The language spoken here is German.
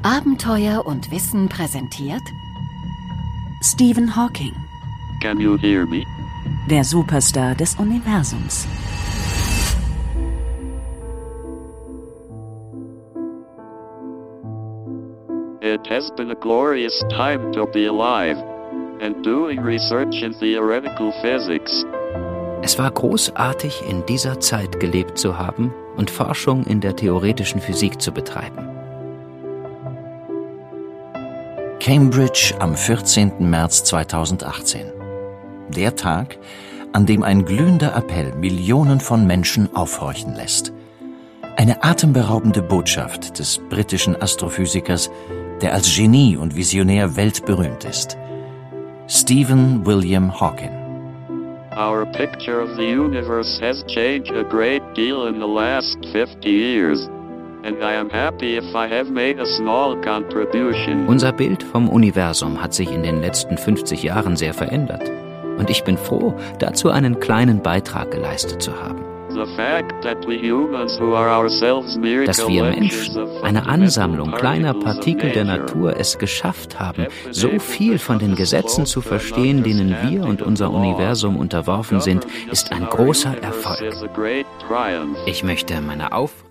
Abenteuer und Wissen präsentiert Stephen Hawking, Can you hear me? der Superstar des Universums. It has been a glorious time to be alive and doing research in theoretical physics. Es war großartig, in dieser Zeit gelebt zu haben und Forschung in der theoretischen Physik zu betreiben. Cambridge am 14. März 2018. Der Tag, an dem ein glühender Appell Millionen von Menschen aufhorchen lässt. Eine atemberaubende Botschaft des britischen Astrophysikers, der als Genie und Visionär weltberühmt ist. Stephen William Hawking. Our picture of the universe has changed a great deal in the last 50 years. And I am happy if I have made a small contribution. Unser Bild vom Universum hat sich in den letzten 50 Jahren sehr verändert. Und ich bin froh, dazu einen kleinen Beitrag geleistet zu haben. Dass wir Menschen, eine Ansammlung kleiner Partikel der Natur, es geschafft haben, so viel von den Gesetzen zu verstehen, denen wir und unser Universum unterworfen sind, ist ein großer Erfolg. Ich möchte meine